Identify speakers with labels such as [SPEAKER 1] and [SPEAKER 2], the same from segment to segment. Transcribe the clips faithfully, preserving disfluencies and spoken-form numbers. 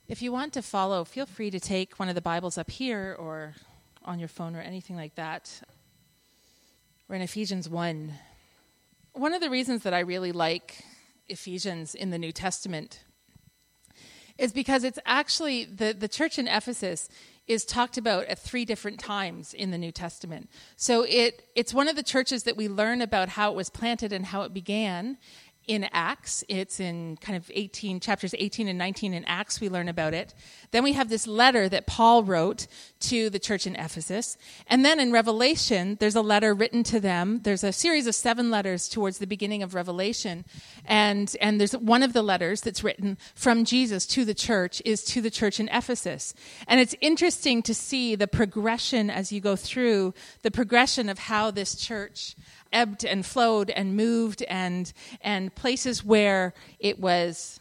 [SPEAKER 1] If you want to follow, feel free to take one of the Bibles up here or on your phone or anything like that. We're in Ephesians one. One of the reasons that I really like Ephesians in the New Testament is because it's actually, the, the church in Ephesus is talked about at three different times in the New Testament. So it it's one of the churches that we learn about how it was planted and how it began in Acts. It's in kind of eighteen, chapters eighteen and nineteen in Acts, we learn about it. Then we have this letter that Paul wrote to the church in Ephesus. And then in Revelation, there's a letter written to them. There's a series of seven letters towards the beginning of Revelation. And, and there's one of the letters that's written from Jesus to the church is to the church in Ephesus. And it's interesting to see the progression as you go through, the progression of how this church ebbed and flowed and moved, and and places where it was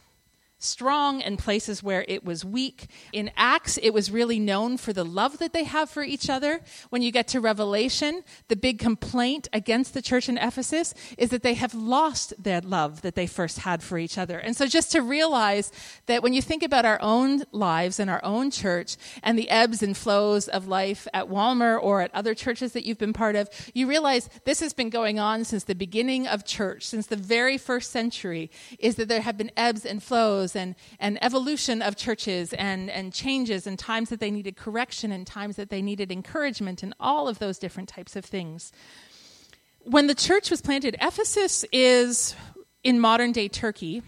[SPEAKER 1] strong and places where it was weak. In Acts, it was really known for the love that they have for each other. When you get to Revelation, the big complaint against the church in Ephesus is that they have lost that love that they first had for each other. And so just to realize that when you think about our own lives and our own church and the ebbs and flows of life at Walmer or at other churches that you've been part of, you realize this has been going on since the beginning of church, since the very first century, is that there have been ebbs and flows and, and evolution of churches and, and changes and times that they needed correction and times that they needed encouragement and all of those different types of things. When the church was planted, Ephesus is in modern-day Turkey.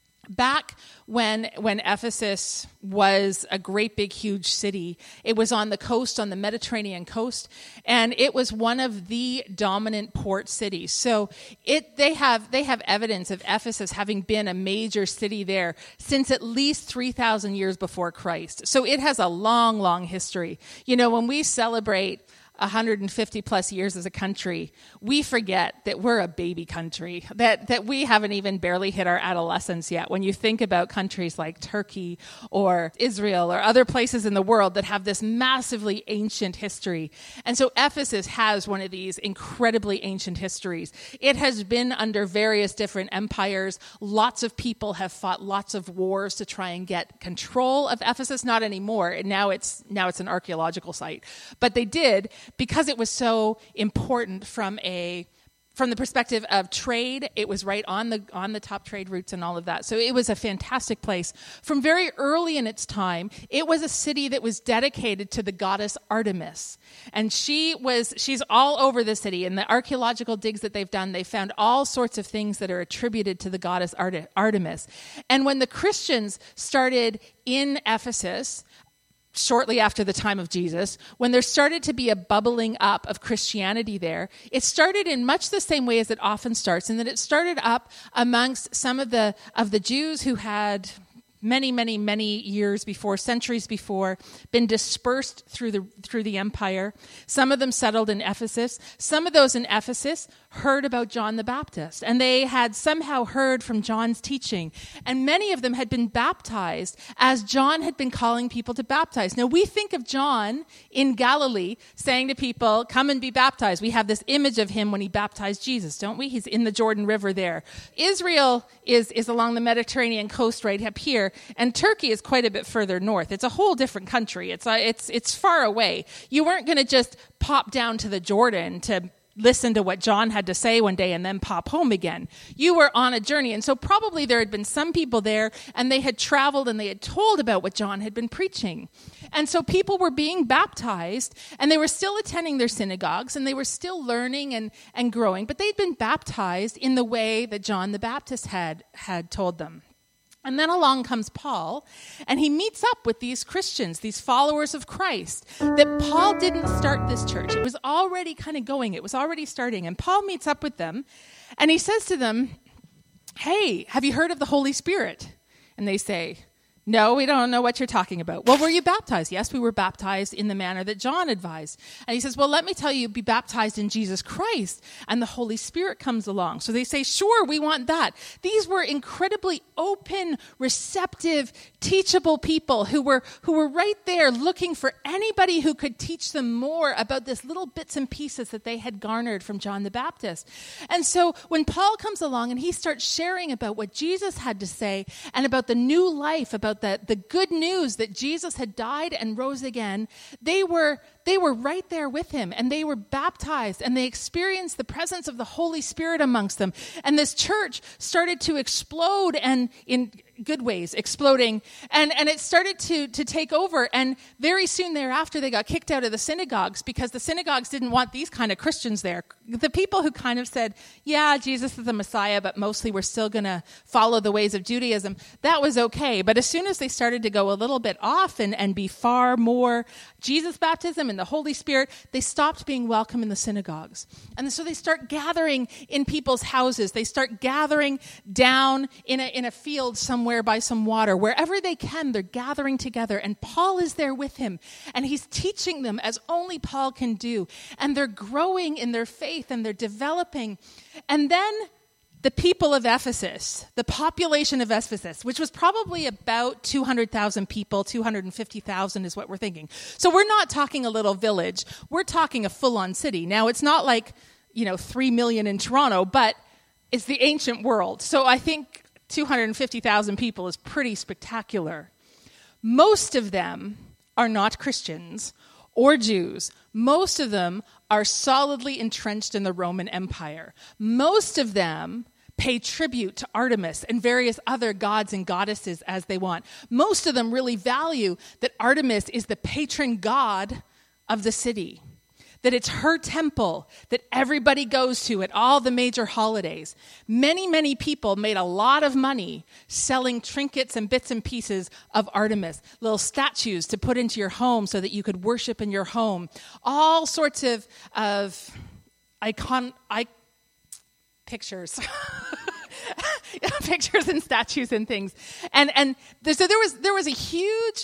[SPEAKER 1] Back when when Ephesus was a great big huge city, it was on the coast, on the Mediterranean coast, and it was one of the dominant port cities. So it they have they have evidence of Ephesus having been a major city there since at least three thousand years before Christ. So it has a long, long history. You know, when we celebrate one hundred fifty plus years as a country, we forget that we're a baby country, that, that we haven't even barely hit our adolescence yet. When you think about countries like Turkey or Israel or other places in the world that have this massively ancient history. And so Ephesus has one of these incredibly ancient histories. It has been under various different empires. Lots of people have fought lots of wars to try and get control of Ephesus. Not anymore. Now it's, now it's an archaeological site. But they did, because it was so important from a from the perspective of trade. It was right on the on the top trade routes and all of that. So it was a fantastic place. From very early in its time, it was a city that was dedicated to the goddess Artemis. And she was she's all over the city. In the archaeological digs that they've done, they found all sorts of things that are attributed to the goddess Arte- Artemis. And when the Christians started in Ephesus, shortly after the time of Jesus, when there started to be a bubbling up of Christianity there, it started in much the same way as it often starts, in that it started up amongst some of the of the Jews who had many, many, many years before, centuries before, been dispersed through the through the empire. Some of them settled in Ephesus. Some of those in Ephesus heard about John the Baptist, and they had somehow heard from John's teaching. And many of them had been baptized as John had been calling people to baptize. Now, we think of John in Galilee saying to people, come and be baptized. We have this image of him when he baptized Jesus, don't we? He's in the Jordan River there. Israel is, is along the Mediterranean coast right up here, and Turkey is quite a bit further north. It's a whole different country. It's, uh, it's, it's far away. You weren't going to just pop down to the Jordan to listen to what John had to say one day and then pop home again. You were on a journey. And so probably there had been some people there, and they had traveled and they had told about what John had been preaching. And so people were being baptized, and they were still attending their synagogues, and they were still learning and, and growing, but they'd been baptized in the way that John the Baptist had, had told them. And then along comes Paul, and he meets up with these Christians, these followers of Christ, that Paul didn't start this church. It was already kind of going. It was already starting. And Paul meets up with them, and he says to them, hey, have you heard of the Holy Spirit? And they say, no, we don't know what you're talking about. Well, were you baptized? Yes, we were baptized in the manner that John advised. And he says, well, let me tell you, be baptized in Jesus Christ, and the Holy Spirit comes along. So they say, sure, we want that. These were incredibly open, receptive, teachable people who were who were right there looking for anybody who could teach them more about this little bits and pieces that they had garnered from John the Baptist. And so when Paul comes along and he starts sharing about what Jesus had to say and about the new life, about about the, the good news that Jesus had died and rose again, they were they were right there with him, and they were baptized, and they experienced the presence of the Holy Spirit amongst them. And this church started to explode, and in good ways, exploding, and, and it started to, to take over. And very soon thereafter, they got kicked out of the synagogues because the synagogues didn't want these kind of Christians there. The people who kind of said, yeah, Jesus is the Messiah, but mostly we're still going to follow the ways of Judaism, that was okay. But as soon as they started to go a little bit off and, and be far more Jesus baptism and the Holy Spirit, they stopped being welcome in the synagogues. And so they start gathering in people's houses. They start gathering down in a, in a field somewhere by some water. Wherever they can, they're gathering together. And Paul is there with him. And he's teaching them as only Paul can do. And they're growing in their faith and they're developing. And then the people of Ephesus, the population of Ephesus, which was probably about two hundred thousand people, two hundred fifty thousand is what we're thinking. So we're not talking a little village. We're talking a full-on city. Now, it's not like, you know, three million in Toronto, but it's the ancient world. So I think two hundred fifty thousand people is pretty spectacular. Most of them are not Christians or Jews. Most of them are solidly entrenched in the Roman Empire. Most of them pay tribute to Artemis and various other gods and goddesses as they want. Most of them really value that Artemis is the patron god of the city, that it's her temple that everybody goes to at all the major holidays. Many, many people made a lot of money selling trinkets and bits and pieces of Artemis, little statues to put into your home so that you could worship in your home. All sorts of, of icon, I, pictures. Pictures and statues and things. And and so there was there was a huge,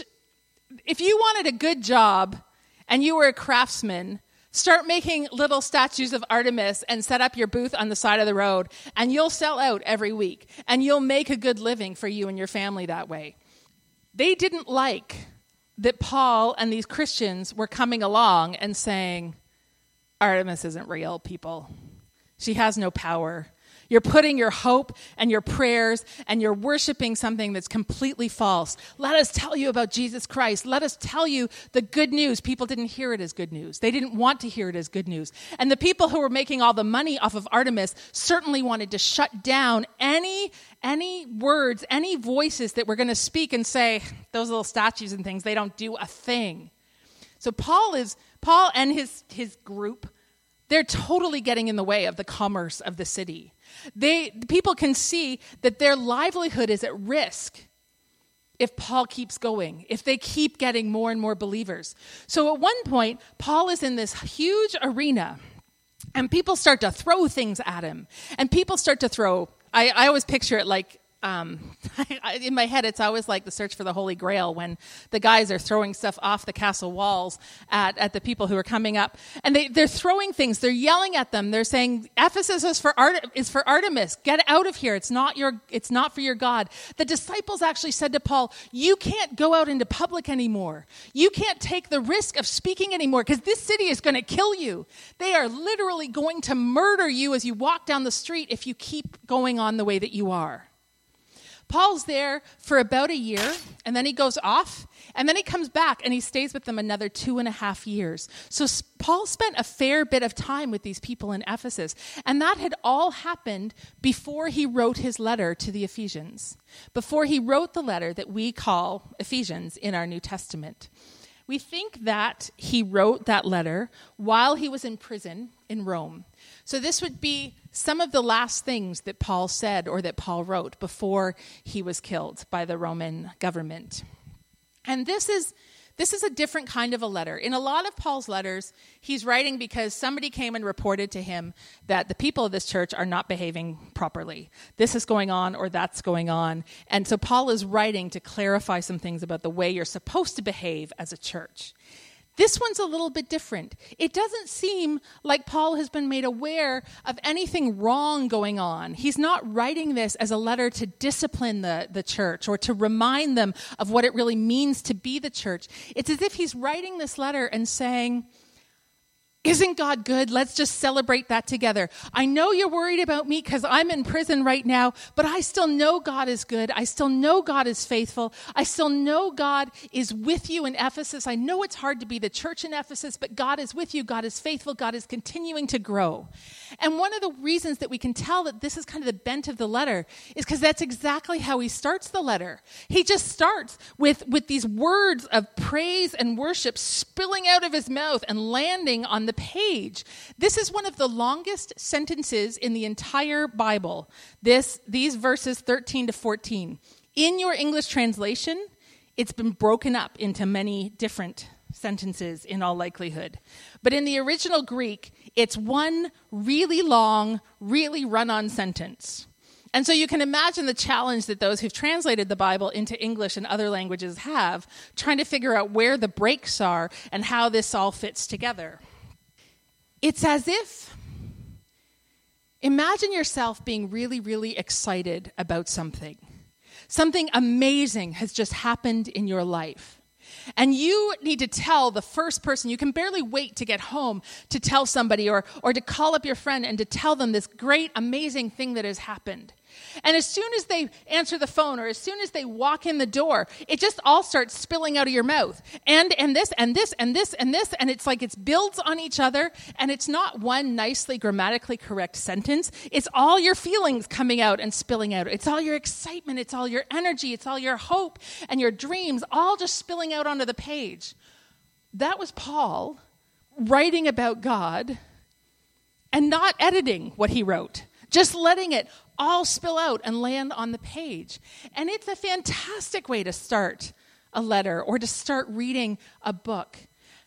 [SPEAKER 1] if you wanted a good job and you were a craftsman, start making little statues of Artemis and set up your booth on the side of the road, and you'll sell out every week, and you'll make a good living for you and your family that way. They didn't like that Paul and these Christians were coming along and saying, Artemis isn't real, people. She has no power. You're putting your hope and your prayers and you're worshiping something that's completely false. Let us tell you about Jesus Christ. Let us tell you the good news. People didn't hear it as good news. They didn't want to hear it as good news. And the people who were making all the money off of Artemis certainly wanted to shut down any, any words, any voices that were going to speak and say, those little statues and things, they don't do a thing. So Paul is, Paul and his, his group, they're totally getting in the way of the commerce of the city. They people can see that their livelihood is at risk if Paul keeps going, if they keep getting more and more believers. So at one point, Paul is in this huge arena, and people start to throw things at him. And people start to throw, I, I always picture it like, Um, in my head, it's always like the search for the Holy Grail when the guys are throwing stuff off the castle walls at, at the people who are coming up. And they, they're throwing things. They're yelling at them. They're saying, Ephesus is for, Art- is for Artemis. Get out of here. It's not your, it's not for your God. The disciples actually said to Paul, you can't go out into public anymore. You can't take the risk of speaking anymore because this city is going to kill you. They are literally going to murder you as you walk down the street if you keep going on the way that you are. Paul's there for about a year, and then he goes off, and then he comes back, and he stays with them another two and a half years. So Paul spent a fair bit of time with these people in Ephesus, and that had all happened before he wrote his letter to the Ephesians, before he wrote the letter that we call Ephesians in our New Testament. We think that he wrote that letter while he was in prison in Rome. So this would be some of the last things that Paul said or that Paul wrote before he was killed by the Roman government. And this is this is a different kind of a letter. In a lot of Paul's letters, he's writing because somebody came and reported to him that the people of this church are not behaving properly. This is going on or that's going on. And so Paul is writing to clarify some things about the way you're supposed to behave as a church. This one's a little bit different. It doesn't seem like Paul has been made aware of anything wrong going on. He's not writing this as a letter to discipline the, the church or to remind them of what it really means to be the church. It's as if he's writing this letter and saying, Isn't God good? Let's just celebrate that together. I know you're worried about me because I'm in prison right now, but I still know God is good. I still know God is faithful. I still know God is with you in Ephesus. I know it's hard to be the church in Ephesus, but God is with you. God is faithful. God is continuing to grow. And one of the reasons that we can tell that this is kind of the bent of the letter is because that's exactly how he starts the letter. He just starts with, with these words of praise and worship spilling out of his mouth and landing on the page. This is one of the longest sentences in the entire Bible. This, these verses thirteen to fourteen. In your English translation, it's been broken up into many different sentences in all likelihood. But in the original Greek, it's one really long, really run-on sentence. And so you can imagine the challenge that those who've translated the Bible into English and other languages have, trying to figure out where the breaks are and how this all fits together. It's as if, imagine yourself being really, really excited about something. Something amazing has just happened in your life. And you need to tell the first person, you can barely wait to get home to tell somebody or, or to call up your friend and to tell them this great, amazing thing that has happened. And as soon as they answer the phone or as soon as they walk in the door, it just all starts spilling out of your mouth. And and this and this and this and this. And it's like it builds on each other. And it's not one nicely grammatically correct sentence. It's all your feelings coming out and spilling out. It's all your excitement. It's all your energy. It's all your hope and your dreams all just spilling out onto the page. That was Paul writing about God and not editing what he wrote. Just letting it all spill out and land on the page. And it's a fantastic way to start a letter or to start reading a book.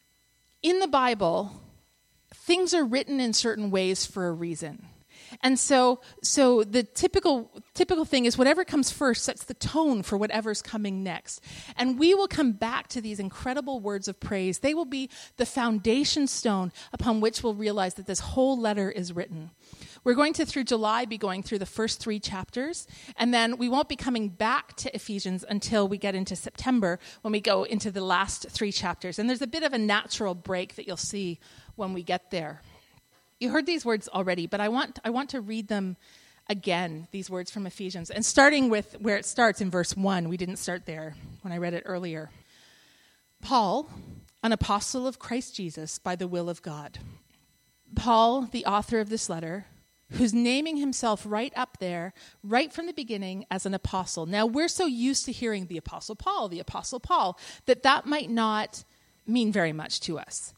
[SPEAKER 1] In the Bible, things are written in certain ways for a reason. And so so the typical typical thing is whatever comes first sets the tone for whatever's coming next. And we will come back to these incredible words of praise. They will be the foundation stone upon which we'll realize that this whole letter is written. We're going to, through July, be going through the first three chapters, and then we won't be coming back to Ephesians until we get into September when we go into the last three chapters. And there's a bit of a natural break that you'll see when we get there. You heard these words already, but I want I want to read them again, these words from Ephesians. And starting with where it starts in verse one, we didn't start there when I read it earlier. Paul, an apostle of Christ Jesus by the will of God. Paul, the author of this letter, who's naming himself right up there, right from the beginning, as an apostle. Now, we're so used to hearing the Apostle Paul, the Apostle Paul, that that might not mean very much to us.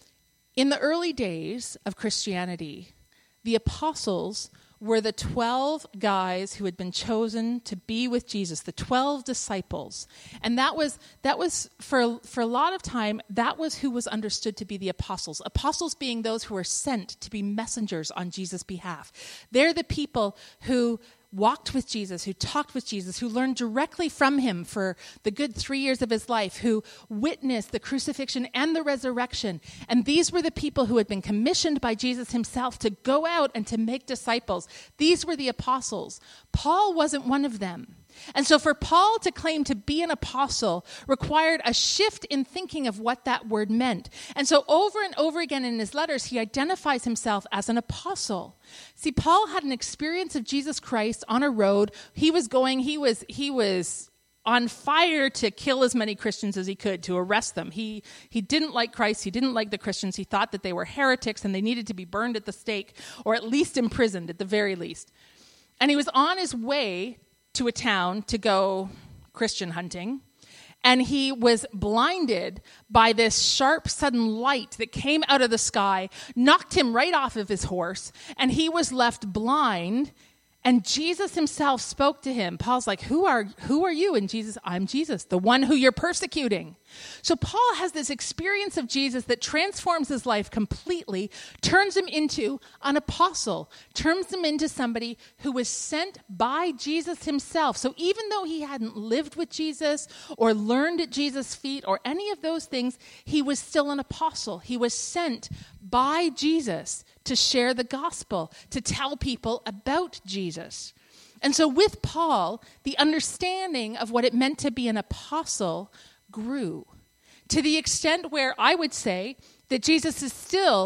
[SPEAKER 1] In the early days of Christianity, the apostles were the twelve guys who had been chosen to be with Jesus, the twelve disciples. And that was, that was for, for a lot of time, that was who was understood to be the apostles. Apostles being those who were sent to be messengers on Jesus' behalf. They're the people who walked with Jesus, who talked with Jesus, who learned directly from him for the good three years of his life, who witnessed the crucifixion and the resurrection. And these were the people who had been commissioned by Jesus himself to go out and to make disciples. These were the apostles. Paul wasn't one of them. And so for Paul to claim to be an apostle required a shift in thinking of what that word meant. And so over and over again in his letters, he identifies himself as an apostle. See, Paul had an experience of Jesus Christ on a road. He was going, he was, he was on fire to kill as many Christians as he could, to arrest them. He, he didn't like Christ. He didn't like the Christians. He thought that they were heretics and they needed to be burned at the stake or at least imprisoned at the very least. And he was on his way to a town to go Christian hunting, and he was blinded by this sharp, sudden light that came out of the sky, knocked him right off of his horse, and he was left blind. And Jesus himself spoke to him. Paul's like, who are who are you? And Jesus, I'm Jesus, the one who you're persecuting. So Paul has this experience of Jesus that transforms his life completely, turns him into an apostle, turns him into somebody who was sent by Jesus himself. So even though he hadn't lived with Jesus or learned at Jesus' feet or any of those things, he was still an apostle. He was sent by Jesus to share the gospel, to tell people about Jesus. And so with Paul, the understanding of what it meant to be an apostle grew to the extent where I would say that Jesus is still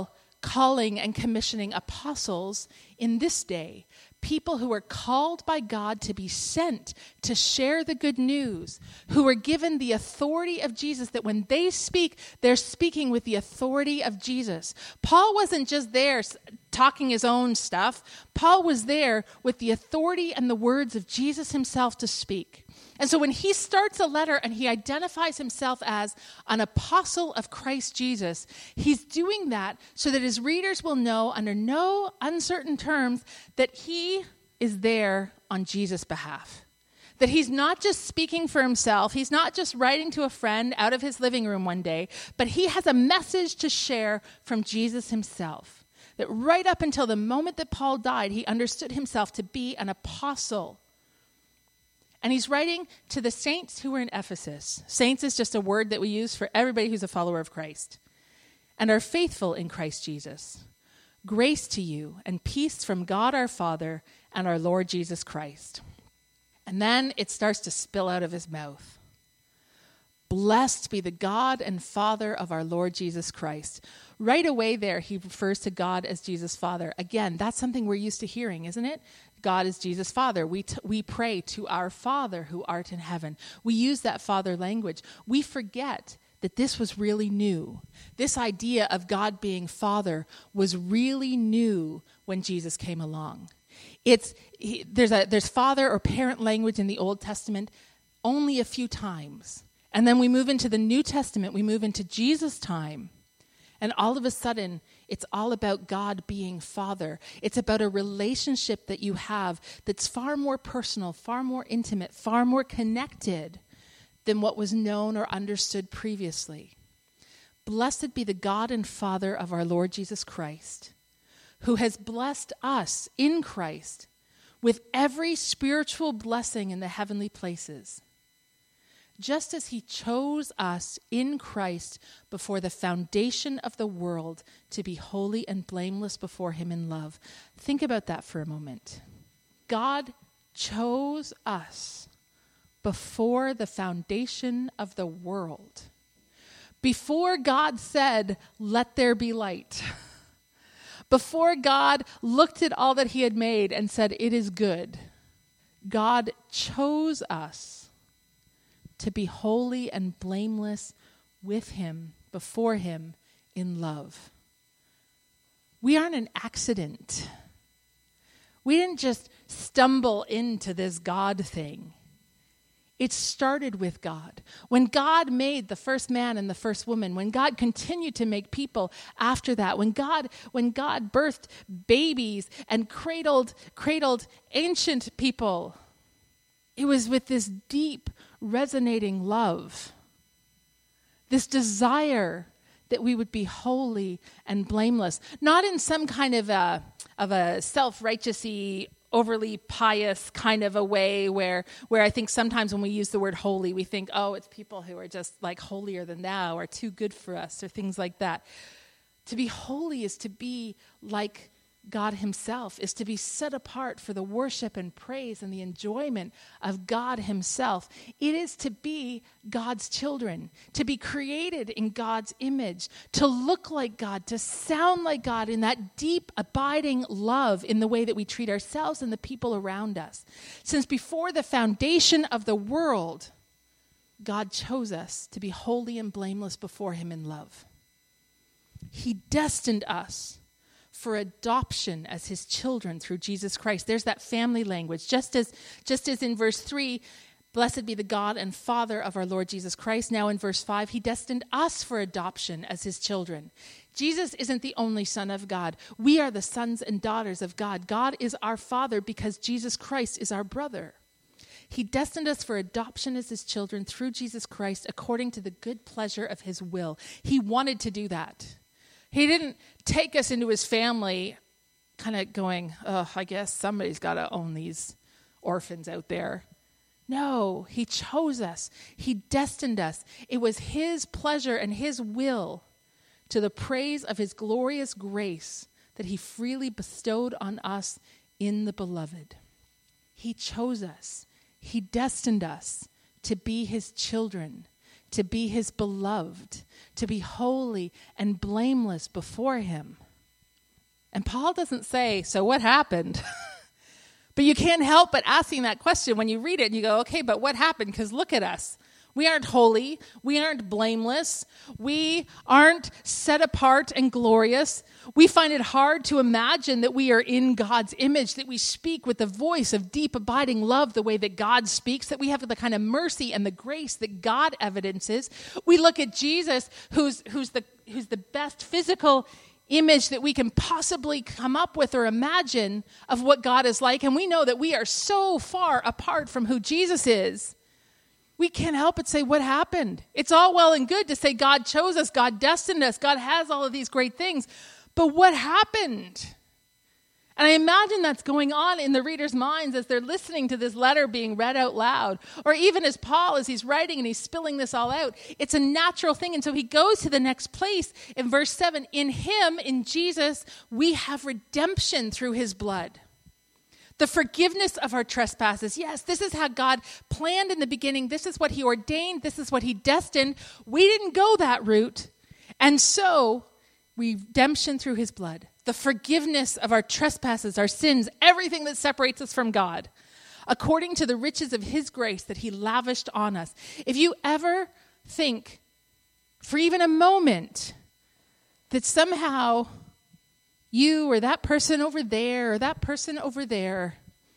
[SPEAKER 1] calling and commissioning apostles in this day, people who are called by God to be sent to share the good news, who are given the authority of Jesus, that when they speak, they're speaking with the authority of Jesus. Paul wasn't just there talking his own stuff. Paul was there with the authority and the words of Jesus himself to speak. And so when he starts a letter and he identifies himself as an apostle of Christ Jesus, he's doing that so that his readers will know under no uncertain terms that he is there on Jesus' behalf. That he's not just speaking for himself, he's not just writing to a friend out of his living room one day, but he has a message to share from Jesus himself. That right up until the moment that Paul died, he understood himself to be an apostle. And he's writing to the saints who were in Ephesus. Saints is just a word that we use for everybody who's a follower of Christ and are faithful in Christ Jesus. Grace to you and peace from God our Father and our Lord Jesus Christ. And then it starts to spill out of his mouth. Blessed be the God and Father of our Lord Jesus Christ. Right away there, he refers to God as Jesus' Father. Again, that's something we're used to hearing, isn't it? God is Jesus' Father. We t- we pray to our Father who art in heaven. We use that Father language. We forget that this was really new. This idea of God being Father was really new when Jesus came along. It's he, there's a there's father or parent language in the Old Testament only a few times. And then we move into the New Testament, we move into Jesus' time. And all of a sudden, it's all about God being Father. It's about a relationship that you have that's far more personal, far more intimate, far more connected than what was known or understood previously. Blessed be the God and Father of our Lord Jesus Christ, who has blessed us in Christ with every spiritual blessing in the heavenly places, just as he chose us in Christ before the foundation of the world to be holy and blameless before him in love. Think about that for a moment. God chose us before the foundation of the world. Before God said, "Let there be light." Before God looked at all that he had made and said, "It is good." God chose us to be holy and blameless with him, before him, in love. We aren't an accident. We didn't just stumble into this God thing. It started with God. When God made the first man and the first woman, when God continued to make people after that, when God when God birthed babies and cradled cradled ancient people, it was with this deep, resonating love, this desire that we would be holy and blameless, not in some kind of a of a self-righteous-y, overly pious kind of a way where where I think sometimes when we use the word holy, we think, oh, it's people who are just like holier than thou or too good for us or things like that. To be holy is to be like God himself, is to be set apart for the worship and praise and the enjoyment of God himself. It is to be God's children, to be created in God's image, to look like God, to sound like God in that deep, abiding love in the way that we treat ourselves and the people around us. Since before the foundation of the world, God chose us to be holy and blameless before him in love. He destined us for adoption as his children through Jesus Christ. There's that family language. Just as, just as in verse three, blessed be the God and Father of our Lord Jesus Christ. Now in verse five, he destined us for adoption as his children. Jesus isn't the only Son of God. We are the sons and daughters of God. God is our Father because Jesus Christ is our brother. He destined us for adoption as his children through Jesus Christ according to the good pleasure of his will. He wanted to do that. He didn't take us into his family kind of going, oh, I guess somebody's got to own these orphans out there. No, he chose us. He destined us. It was his pleasure and his will, to the praise of his glorious grace, that he freely bestowed on us in the beloved. He chose us. He destined us to be his children, to be his beloved, to be holy and blameless before him. And Paul doesn't say, so what happened? But you can't help but asking that question when you read it and you go, okay, but what happened? Because look at us. We aren't holy. We aren't blameless. We aren't set apart and glorious. We find it hard to imagine that we are in God's image, that we speak with the voice of deep, abiding love the way that God speaks, that we have the kind of mercy and the grace that God evidences. We look at Jesus, who's, who's, the, who's the best physical image that we can possibly come up with or imagine of what God is like, and we know that we are so far apart from who Jesus is. We can't help but say, what happened? It's all well and good to say God chose us, God destined us, God has all of these great things. But what happened? And I imagine that's going on in the readers' minds as they're listening to this letter being read out loud. Or even as Paul, as he's writing and he's spilling this all out. It's a natural thing. And so he goes to the next place in verse seven. In him, in Jesus, we have redemption through his blood. The forgiveness of our trespasses. Yes, this is how God planned in the beginning. This is what he ordained. This is what he destined. We didn't go that route. And so, redemption through his blood. The forgiveness of our trespasses, our sins, everything that separates us from God. According to the riches of his grace that he lavished on us. If you ever think, for even a moment, that somehow you or that person over there or that person over there,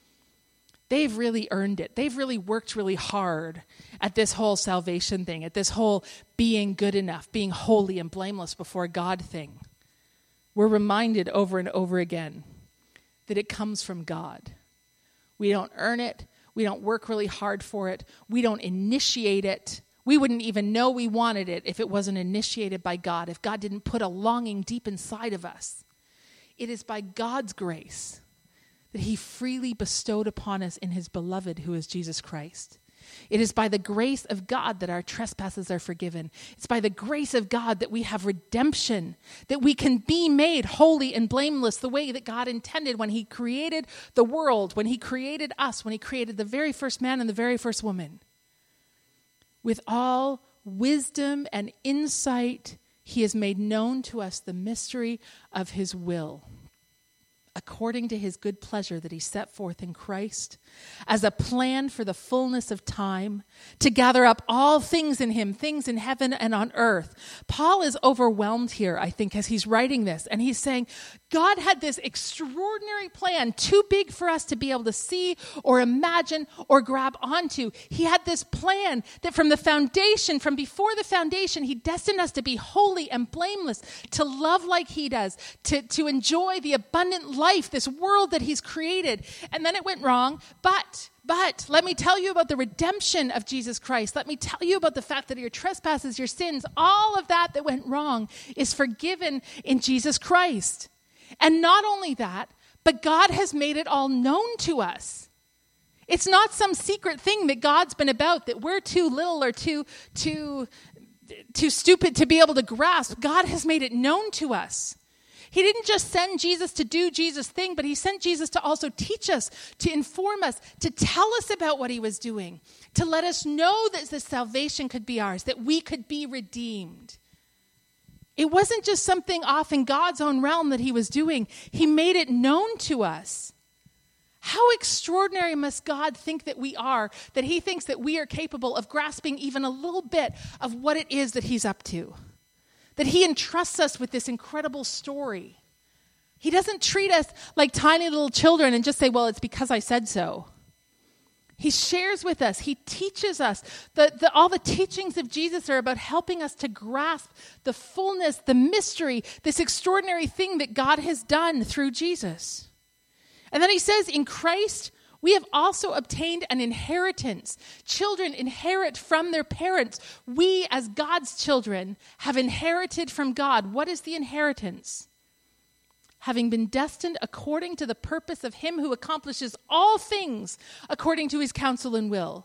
[SPEAKER 1] they've really earned it. They've really worked really hard at this whole salvation thing, at this whole being good enough, being holy and blameless before God thing. We're reminded over and over again that it comes from God. We don't earn it. We don't work really hard for it. We don't initiate it. We wouldn't even know we wanted it if it wasn't initiated by God, if God didn't put a longing deep inside of us. It is by God's grace that he freely bestowed upon us in his beloved, who is Jesus Christ. It is by the grace of God that our trespasses are forgiven. It's by the grace of God that we have redemption, that we can be made holy and blameless the way that God intended when he created the world, when he created us, when he created the very first man and the very first woman. With all wisdom and insight, he has made known to us the mystery of his will, according to his good pleasure that he set forth in Christ, as a plan for the fullness of time, to gather up all things in him, things in heaven and on earth. Paul is overwhelmed here, I think, as he's writing this, and he's saying, God had this extraordinary plan, too big for us to be able to see or imagine or grab onto. He had this plan that from the foundation, from before the foundation, he destined us to be holy and blameless, to love like he does, to, to enjoy the abundant life, this world that he's created. And then it went wrong, but... But let me tell you about the redemption of Jesus Christ. Let me tell you about the fact that your trespasses, your sins, all of that that went wrong is forgiven in Jesus Christ. And not only that, but God has made it all known to us. It's not some secret thing that God's been about, that we're too little or too, too, too stupid to be able to grasp. God has made it known to us. He didn't just send Jesus to do Jesus' thing, but he sent Jesus to also teach us, to inform us, to tell us about what he was doing, to let us know that the salvation could be ours, that we could be redeemed. It wasn't just something off in God's own realm that he was doing. He made it known to us. How extraordinary must God think that we are, that he thinks that we are capable of grasping even a little bit of what it is that he's up to. That he entrusts us with this incredible story. He doesn't treat us like tiny little children and just say, well, it's because I said so. He shares with us. He teaches us. The, the, all the teachings of Jesus are about helping us to grasp the fullness, the mystery, this extraordinary thing that God has done through Jesus. And then he says, in Christ, we have also obtained an inheritance. Children inherit from their parents. We, as God's children, have inherited from God. What is the inheritance? Having been destined according to the purpose of him who accomplishes all things according to his counsel and will,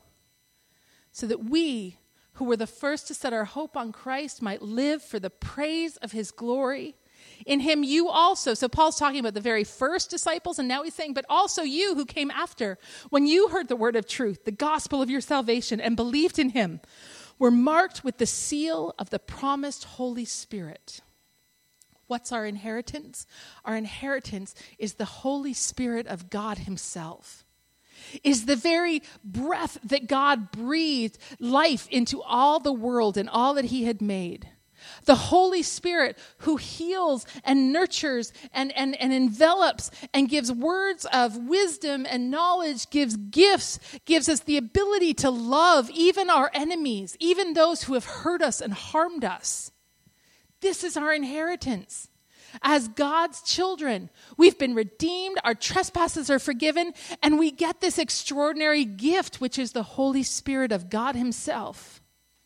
[SPEAKER 1] so that we, who were the first to set our hope on Christ, might live for the praise of his glory. In him you also, so Paul's talking about the very first disciples, and now he's saying, but also you who came after, when you heard the word of truth, the gospel of your salvation, and believed in him, were marked with the seal of the promised Holy Spirit. What's our inheritance? Our inheritance is the Holy Spirit of God himself. Is the very breath that God breathed life into all the world and all that he had made. The Holy Spirit who heals and nurtures and, and, and envelops and gives words of wisdom and knowledge, gives gifts, gives us the ability to love even our enemies, even those who have hurt us and harmed us. This is our inheritance. As God's children, we've been redeemed, our trespasses are forgiven, and we get this extraordinary gift, which is the Holy Spirit of God himself.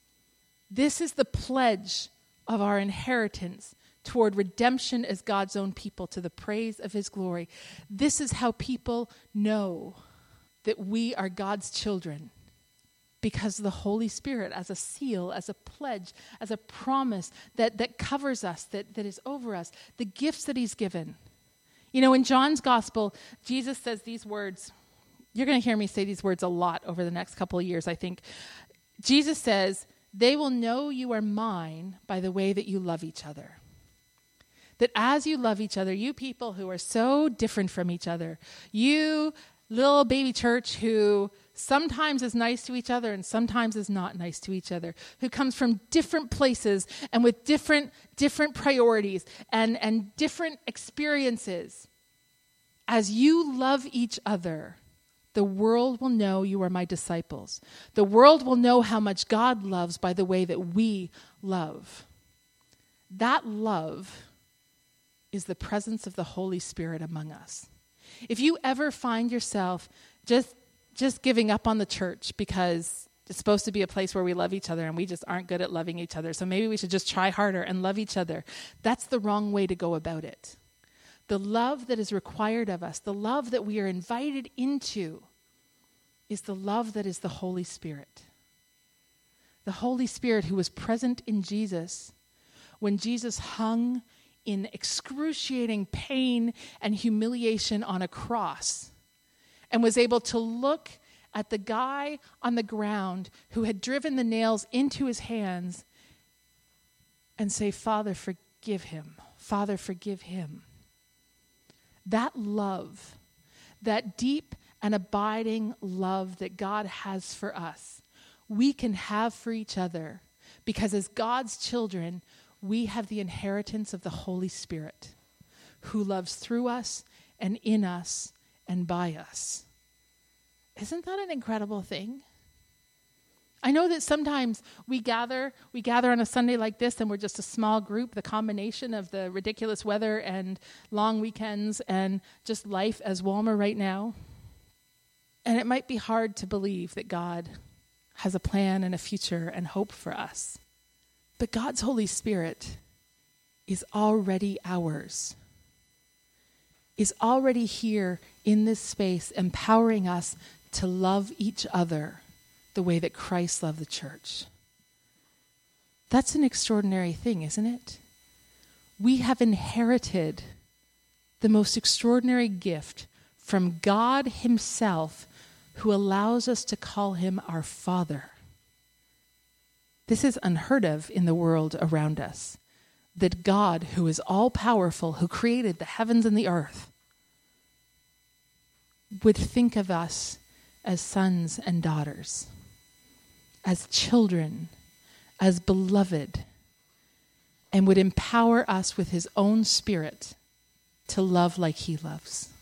[SPEAKER 1] This is the pledge of our inheritance toward redemption as God's own people to the praise of his glory. This is how people know that we are God's children, because the Holy Spirit as a seal, as a pledge, as a promise that, that covers us, that, that is over us, the gifts that he's given. You know, in John's gospel, Jesus says these words. You're going to hear me say these words a lot over the next couple of years, I think. Jesus says, "They will know you are mine by the way that you love each other." That as you love each other, you people who are so different from each other, you little baby church who sometimes is nice to each other and sometimes is not nice to each other, who comes from different places and with different different priorities and, and different experiences. As you love each other, the world will know you are my disciples. The world will know how much God loves by the way that we love. That love is the presence of the Holy Spirit among us. If you ever find yourself just just giving up on the church because it's supposed to be a place where we love each other and we just aren't good at loving each other, so maybe we should just try harder and love each other, that's the wrong way to go about it. The love that is required of us, the love that we are invited into, is the love that is the Holy Spirit. The Holy Spirit who was present in Jesus when Jesus hung in excruciating pain and humiliation on a cross and was able to look at the guy on the ground who had driven the nails into his hands and say, "Father, forgive him. Father, forgive him." That love, that deep and abiding love that God has for us, we can have for each other because as God's children, we have the inheritance of the Holy Spirit who loves through us and in us and by us. Isn't that an incredible thing? I know that sometimes we gather, we gather on a Sunday like this and we're just a small group, the combination of the ridiculous weather and long weekends and just life as Walmer right now. And it might be hard to believe that God has a plan and a future and hope for us. But God's Holy Spirit is already ours, is already here in this space, empowering us to love each other the way that Christ loved the church. That's an extraordinary thing, isn't it? We have inherited the most extraordinary gift from God himself, who allows us to call him our Father. This is unheard of in the world around us, that God, who is all-powerful, who created the heavens and the earth, would think of us as sons and daughters, as children, as beloved, and would empower us with his own Spirit to love like he loves.